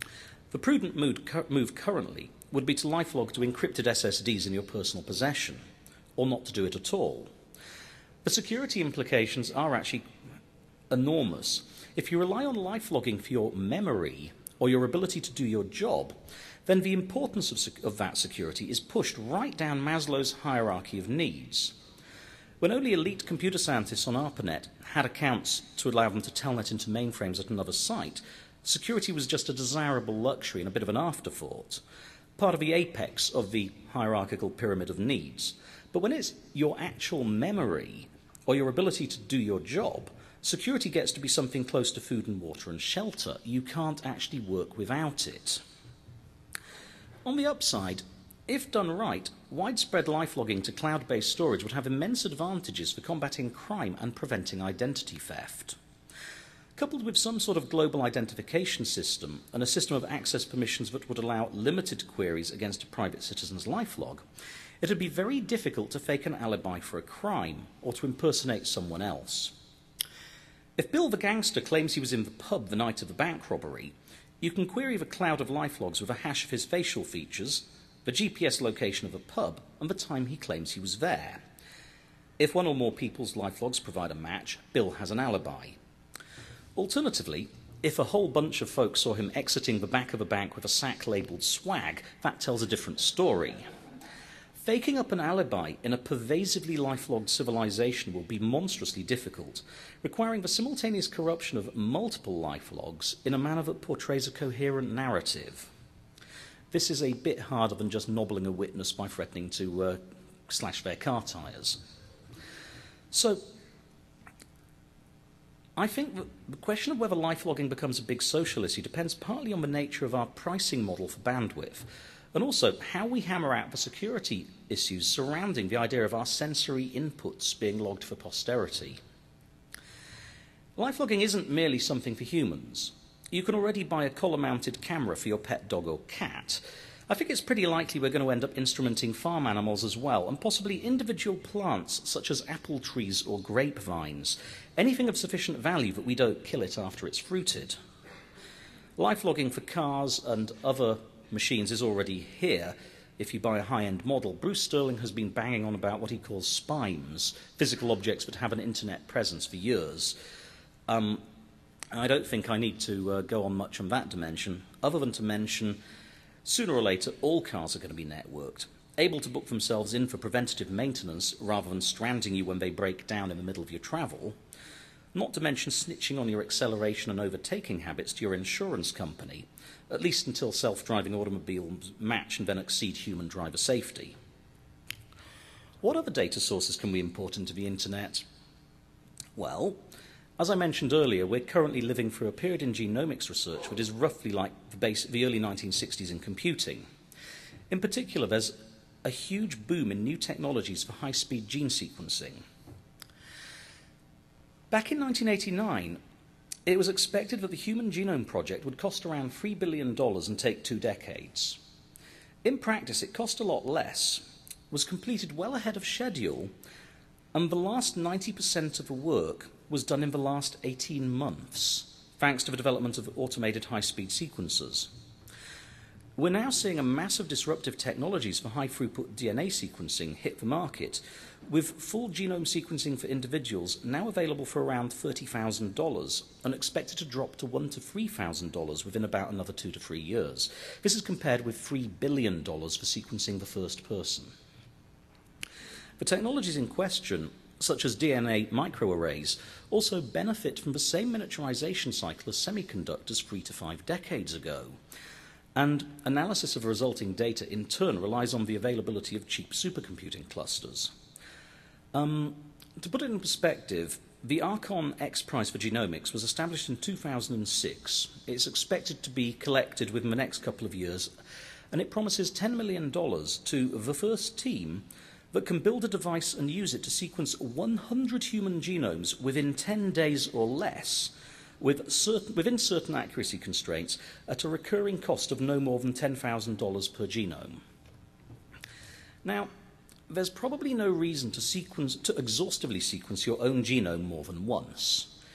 The prudent move currently would be to lifelog to encrypted S S Ds in your personal possession, or not to do it at all. The security implications are actually enormous. If you rely on lifelogging for your memory or your ability to do your job, then the importance of, sec- of that security is pushed right down Maslow's hierarchy of needs. When only elite computer scientists on ARPANET had accounts to allow them to telnet into mainframes at another site, security was just a desirable luxury and a bit of an afterthought, part of the apex of the hierarchical pyramid of needs. But when it's your actual memory or your ability to do your job, security gets to be something close to food and water and shelter. You can't actually work without it. On the upside, if done right, widespread lifelogging to cloud-based storage would have immense advantages for combating crime and preventing identity theft. Coupled with some sort of global identification system and a system of access permissions that would allow limited queries against a private citizen's lifelog, it would be very difficult to fake an alibi for a crime or to impersonate someone else. If Bill the gangster claims he was in the pub the night of the bank robbery, you can query the cloud of lifelogs with a hash of his facial features, the G P S location of the pub, and the time he claims he was there. If one or more people's lifelogs provide a match, Bill has an alibi. Alternatively, if a whole bunch of folks saw him exiting the back of a bank with a sack labelled swag, that tells a different story. Faking up an alibi in a pervasively lifelogged civilization will be monstrously difficult, requiring the simultaneous corruption of multiple lifelogs in a manner that portrays a coherent narrative. This is a bit harder than just nobbling a witness by threatening to uh, slash their car tyres. So, I think that the question of whether lifelogging becomes a big social issue depends partly on the nature of our pricing model for bandwidth, and also how we hammer out the security issues surrounding the idea of our sensory inputs being logged for posterity. Lifelogging isn't merely something for humans. You can already buy a collar-mounted camera for your pet dog or cat. I think it's pretty likely we're going to end up instrumenting farm animals as well, and possibly individual plants such as apple trees or grapevines, anything of sufficient value that we don't kill it after it's fruited. Lifelogging for cars and other machines is already here. If you buy a high-end model, Bruce Sterling has been banging on about what he calls SPIMEs, physical objects that have an internet presence, for years. Um, I don't think I need to uh, go on much on that dimension, other than to mention sooner or later all cars are going to be networked, able to book themselves in for preventative maintenance rather than stranding you when they break down in the middle of your travel, not to mention snitching on your acceleration and overtaking habits to your insurance company, at least until self-driving automobiles match and then exceed human driver safety. What other data sources can we import into the internet? Well, as I mentioned earlier, we're currently living through a period in genomics research which is roughly like the, base, the early nineteen sixties in computing. In particular, there's a huge boom in new technologies for high-speed gene sequencing. Back in nineteen eighty-nine, it was expected that the Human Genome Project would cost around three billion dollars and take two decades. In practice, it cost a lot less, was completed well ahead of schedule, and the last ninety percent of the work was done in the last eighteen months, thanks to the development of automated high-speed sequencers. We're now seeing a massive disruptive technologies for high-throughput D N A sequencing hit the market, with full genome sequencing for individuals now available for around thirty thousand dollars and expected to drop to one thousand to three thousand dollars within about another two to three years. This is compared with three billion dollars for sequencing the first person. The technologies in question, such as D N A microarrays, also benefit from the same miniaturization cycle as semiconductors three to five decades ago. And analysis of resulting data in turn relies on the availability of cheap supercomputing clusters. Um, to put it in perspective, the Archon X prize for genomics was established in two thousand six. It's expected to be collected within the next couple of years, and it promises ten million dollars to the first team that can build a device and use it to sequence one hundred human genomes within ten days or less, with certain, within certain accuracy constraints, at a recurring cost of no more than ten thousand dollars per genome. Now, there's probably no reason to, sequence, to exhaustively sequence your own genome more than once.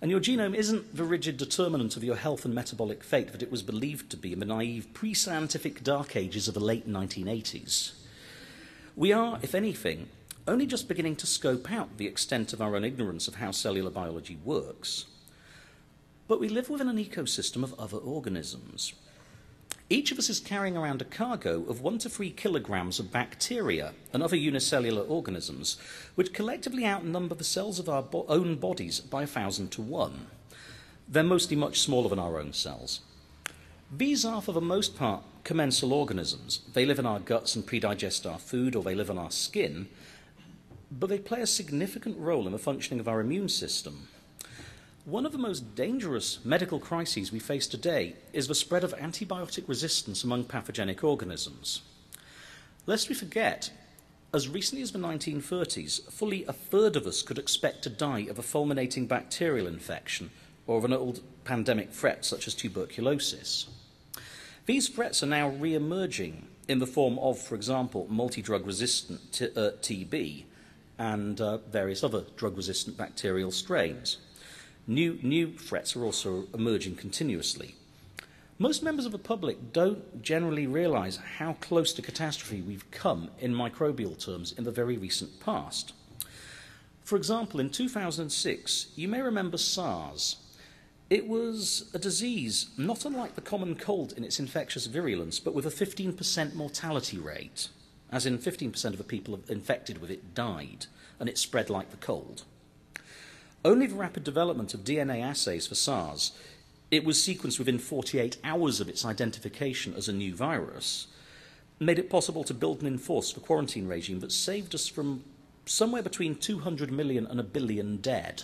And your genome isn't the rigid determinant of your health and metabolic fate that it was believed to be in the naive pre-scientific dark ages of the late nineteen eighties. We are, if anything, only just beginning to scope out the extent of our own ignorance of how cellular biology works. But we live within an ecosystem of other organisms. Each of us is carrying around a cargo of one to three kilograms of bacteria and other unicellular organisms, which collectively outnumber the cells of our bo- own bodies by a thousand to one. They're mostly much smaller than our own cells. These are, for the most part, commensal organisms. They live in our guts and predigest our food, or they live on our skin, but they play a significant role in the functioning of our immune system. One of the most dangerous medical crises we face today is the spread of antibiotic resistance among pathogenic organisms. Lest we forget, as recently as the nineteen thirties, fully a third of us could expect to die of a fulminating bacterial infection or of an old pandemic threat such as tuberculosis. These threats are now re-emerging in the form of, for example, multi-drug resistant t- uh, T B and uh, various other drug-resistant bacterial strains. New, new threats are also emerging continuously. Most members of the public don't generally realise how close to catastrophe we've come in microbial terms in the very recent past. For example, in two thousand six, you may remember SARS. It was a disease not unlike the common cold in its infectious virulence, but with a fifteen percent mortality rate, as in fifteen percent of the people infected with it died, and it spread like the cold. Only the rapid development of D N A assays for SARS, it was sequenced within forty-eight hours of its identification as a new virus, made it possible to build and enforce the quarantine regime that saved us from somewhere between two hundred million and a billion dead.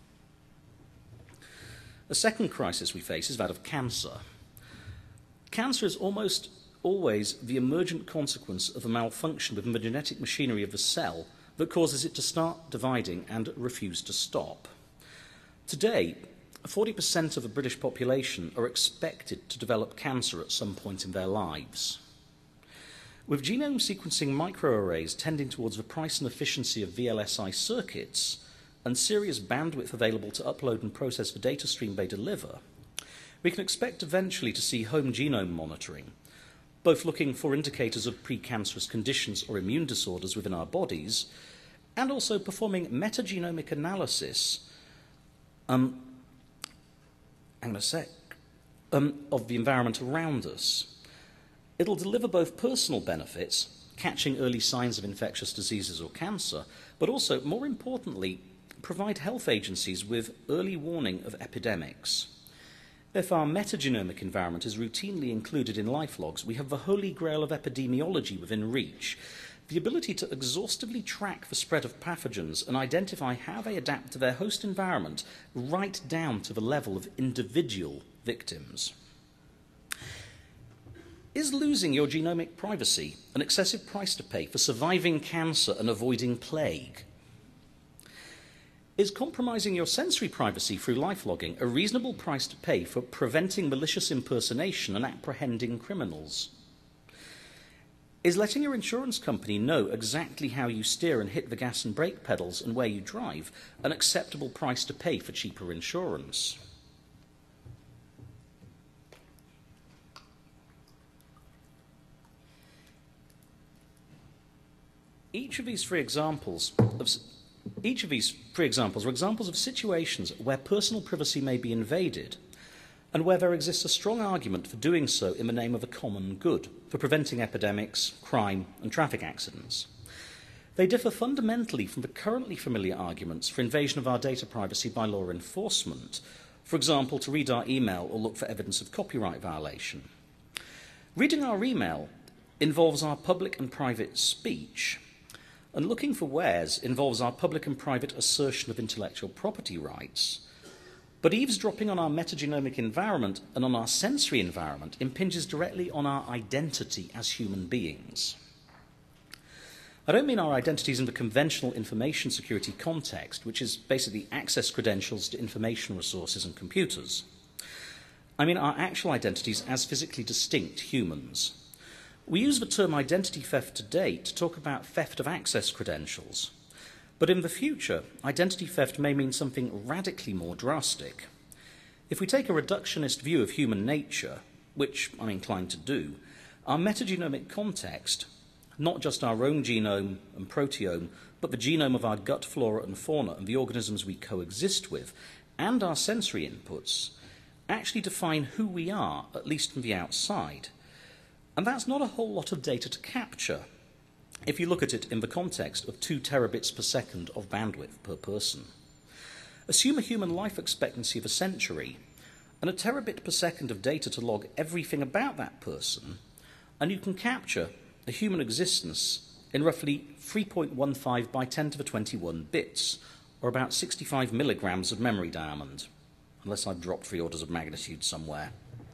A second crisis we face is that of cancer. Cancer is almost always the emergent consequence of a malfunction within the genetic machinery of the cell that causes it to start dividing and refuse to stop. Today, forty percent of the British population are expected to develop cancer at some point in their lives. With genome sequencing microarrays tending towards the price and efficiency of V L S I circuits and serious bandwidth available to upload and process the data stream they deliver, we can expect eventually to see home genome monitoring, both looking for indicators of precancerous conditions or immune disorders within our bodies, and also performing metagenomic analysis um, hang on a sec, um, of the environment around us. It'll deliver both personal benefits, catching early signs of infectious diseases or cancer, but also, more importantly, provide health agencies with early warning of epidemics. If our metagenomic environment is routinely included in life logs, we have the holy grail of epidemiology within reach, the ability to exhaustively track the spread of pathogens and identify how they adapt to their host environment right down to the level of individual victims. Is losing your genomic privacy an excessive price to pay for surviving cancer and avoiding plague? Is compromising your sensory privacy through life logging a reasonable price to pay for preventing malicious impersonation and apprehending criminals? Is letting your insurance company know exactly how you steer and hit the gas and brake pedals and where you drive an acceptable price to pay for cheaper insurance? Each of these three examples of Each of these three examples are examples of situations where personal privacy may be invaded and where there exists a strong argument for doing so in the name of a common good, for preventing epidemics, crime, and traffic accidents. They differ fundamentally from the currently familiar arguments for invasion of our data privacy by law enforcement, for example, to read our email or look for evidence of copyright violation. Reading our email involves our public and private speech, and looking for wares involves our public and private assertion of intellectual property rights. But eavesdropping on our metagenomic environment and on our sensory environment impinges directly on our identity as human beings. I don't mean our identities in the conventional information security context, which is basically access credentials to information resources and computers. I mean our actual identities as physically distinct humans. We use the term identity theft today to talk about theft of access credentials. But in the future, identity theft may mean something radically more drastic. If we take a reductionist view of human nature, which I'm inclined to do, our metagenomic context, not just our own genome and proteome, but the genome of our gut flora and fauna and the organisms we coexist with, and our sensory inputs, actually define who we are, at least from the outside. And that's not a whole lot of data to capture, if you look at it in the context of two terabits per second of bandwidth per person. Assume a human life expectancy of a century, and a terabit per second of data to log everything about that person, and you can capture a human existence in roughly three point one five by ten to the twenty-one bits, or about sixty-five milligrams of memory diamond, unless I've dropped three orders of magnitude somewhere.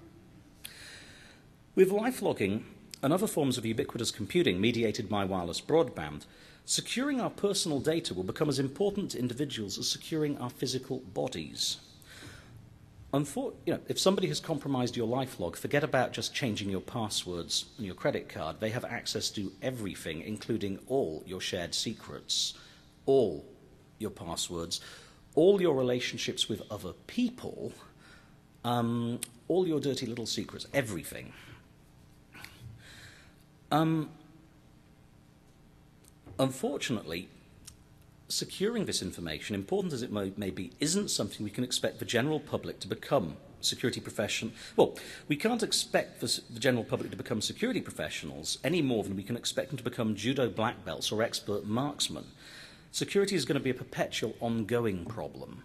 With life logging and other forms of ubiquitous computing mediated by wireless broadband, securing our personal data will become as important to individuals as securing our physical bodies. Unfor- you know, if somebody has compromised your life log, forget about just changing your passwords and your credit card. They have access to everything, including all your shared secrets, all your passwords, all your relationships with other people, um, all your dirty little secrets, everything. Um, unfortunately, securing this information, important as it may, may be, isn't something we can expect the general public to become security profession. Well, we can't expect the, the general public to become security professionals any more than we can expect them to become judo black belts or expert marksmen. Security is going to be a perpetual, ongoing problem.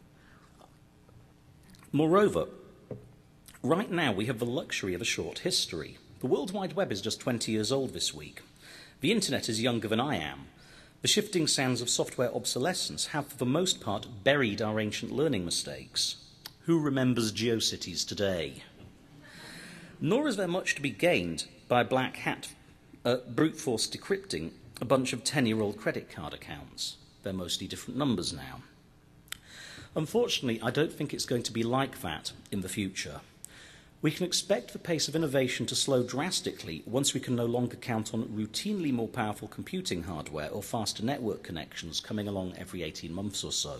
Moreover, right now we have the luxury of a short history. The World Wide Web is just twenty years old this week. The Internet is younger than I am. The shifting sands of software obsolescence have, for the most part, buried our ancient learning mistakes. Who remembers GeoCities today? Nor is there much to be gained by black hat uh, brute force decrypting a bunch of ten-year-old credit card accounts. They're mostly different numbers now. Unfortunately, I don't think it's going to be like that in the future. We can expect the pace of innovation to slow drastically once we can no longer count on routinely more powerful computing hardware or faster network connections coming along every eighteen months or so.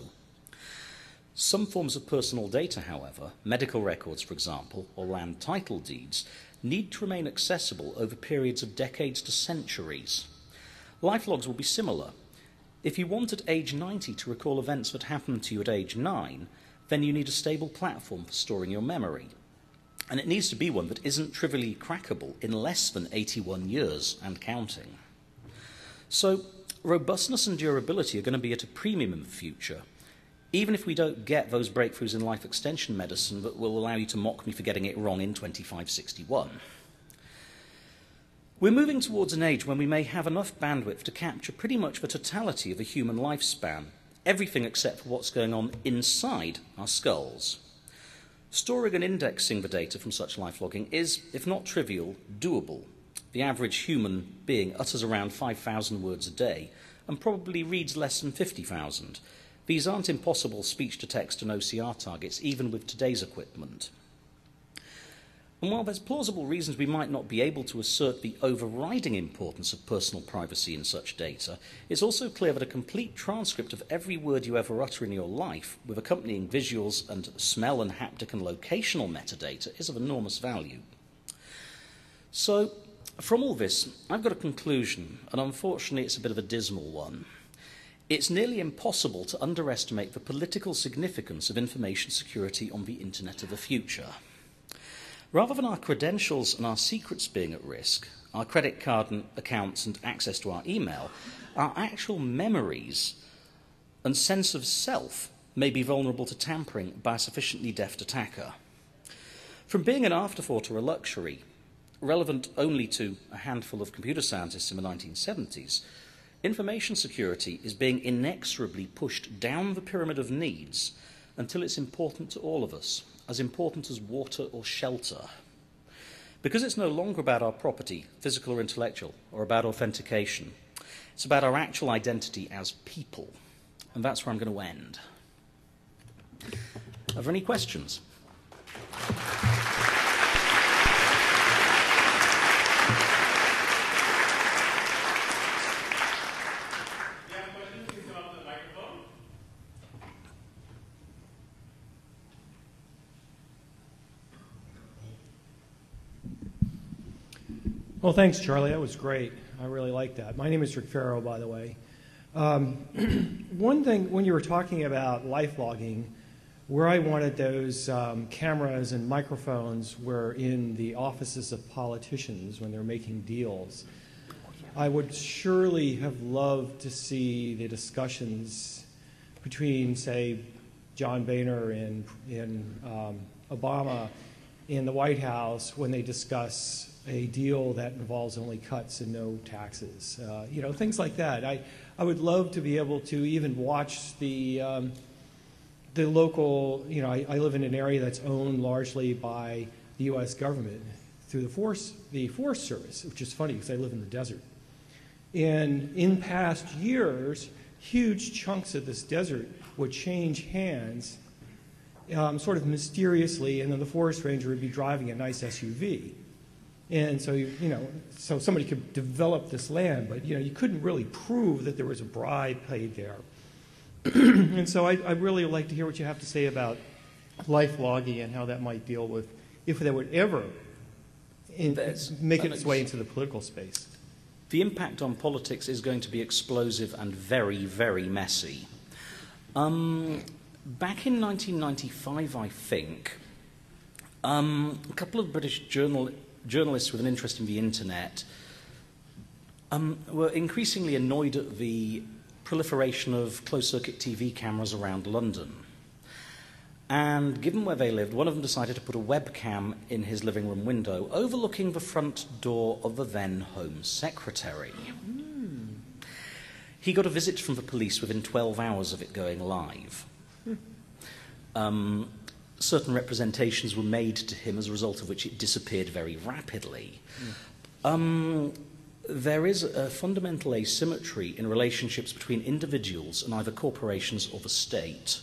Some forms of personal data, however, medical records, for example, or land title deeds, need to remain accessible over periods of decades to centuries. Life logs will be similar. If you want at age ninety to recall events that happened to you at age nine, then you need a stable platform for storing your memory. And it needs to be one that isn't trivially crackable in less than eighty-one years and counting. So, robustness and durability are going to be at a premium in the future, even if we don't get those breakthroughs in life extension medicine that will allow you to mock me for getting it wrong in twenty-five sixty-one. We're moving towards an age when we may have enough bandwidth to capture pretty much the totality of a human lifespan, everything except for what's going on inside our skulls. Storing and indexing the data from such life logging is, if not trivial, doable. The average human being utters around five thousand words a day and probably reads less than fifty thousand. These aren't impossible speech-to-text and O C R targets, even with today's equipment. And while there's plausible reasons we might not be able to assert the overriding importance of personal privacy in such data, it's also clear that a complete transcript of every word you ever utter in your life, with accompanying visuals and smell and haptic and locational metadata, is of enormous value. So, from all this, I've got a conclusion, and unfortunately it's a bit of a dismal one. It's nearly impossible to underestimate the political significance of information security on the Internet of the future. Rather than our credentials and our secrets being at risk, our credit card and accounts and access to our email, our actual memories and sense of self may be vulnerable to tampering by a sufficiently deft attacker. From being an afterthought or a luxury, relevant only to a handful of computer scientists in the nineteen seventies, information security is being inexorably pushed down the pyramid of needs until it's important to all of us, as important as water or shelter. Because it's no longer about our property, physical or intellectual, or about authentication. It's about our actual identity as people. And that's where I'm going to end. Are there any questions? Yeah, questions? Please come up to the microphone. Well, thanks, Charlie. That was great. I really like that. My name is Rick Farrow, by the way. Um, one thing, when you were talking about life logging, where I wanted those um, cameras and microphones were in the offices of politicians when they're making deals. I would surely have loved to see the discussions between, say, John Boehner and, and um, Obama in the White House when they discuss a deal that involves only cuts and no taxes. Uh, you know, things like that. I, I would love to be able to even watch the, um, the local, you know, I, I live in an area that's owned largely by the U S government through the Force, the Forest Service, which is funny because I live in the desert. And in past years, huge chunks of this desert would change hands um, sort of mysteriously, and then the forest ranger would be driving a nice S U V. And so, you, you know, so somebody could develop this land, but, you know, you couldn't really prove that there was a bribe paid there. And so I, I'd really like to hear what you have to say about life logging and how that might deal with, if that would ever in, make its way into the political space. The impact on politics is going to be explosive and very, very messy. Um, back in nineteen ninety-five, I think, um, a couple of British journal, journalists with an interest in the internet um, were increasingly annoyed at the proliferation of closed-circuit T V cameras around London. And given where they lived, one of them decided to put a webcam in his living room window overlooking the front door of the then Home Secretary. Mm. He got a visit from the police within twelve hours of it going live. Mm. Um, certain representations were made to him as a result of which it disappeared very rapidly. Mm. Um, there is a fundamental asymmetry in relationships between individuals and either corporations or the state.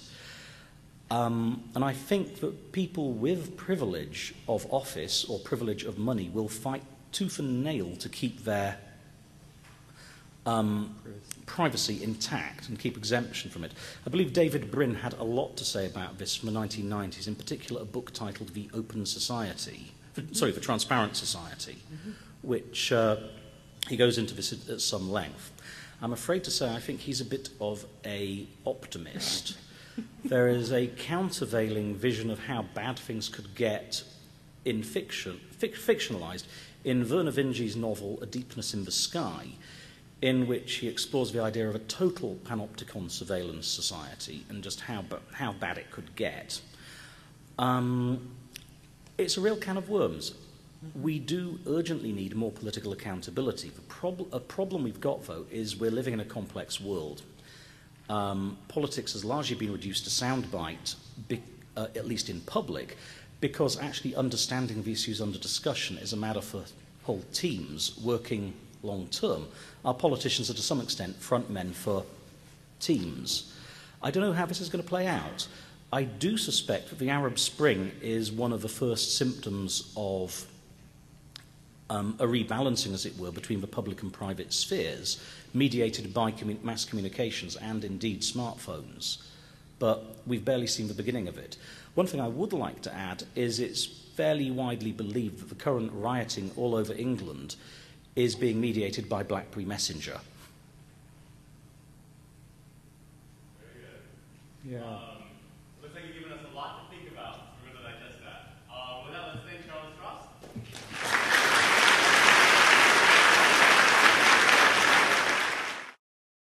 Um, and I think that people with privilege of office or privilege of money will fight tooth and nail to keep their um, privacy intact and keep exemption from it. I believe David Brin had a lot to say about this from the nineteen nineties, in particular a book titled The Open Society, for, sorry, The Transparent Society, mm-hmm. which uh, he goes into this at, at some length. I'm afraid to say I think he's a bit of an optimist. There is a countervailing vision of how bad things could get in fiction, fic fictionalized in Vernor Vinge's novel A Deepness in the Sky, in which he explores the idea of a total panopticon surveillance society and just how, how bad it could get. Um, it's a real can of worms. We do urgently need more political accountability. The prob a problem we've got, though, is we're living in a complex world. Um, politics has largely been reduced to soundbite, be, uh, at least in public, because actually understanding the issues under discussion is a matter for whole teams working long term. Our politicians are to some extent frontmen for teams. I don't know how this is going to play out. I do suspect that the Arab Spring is one of the first symptoms of Um, a rebalancing, as it were, between the public and private spheres, mediated by commun mass communications and indeed smartphones. But we've barely seen the beginning of it. One thing I would like to add is it's fairly widely believed that the current rioting all over England is being mediated by BlackBerry Messenger. Yeah.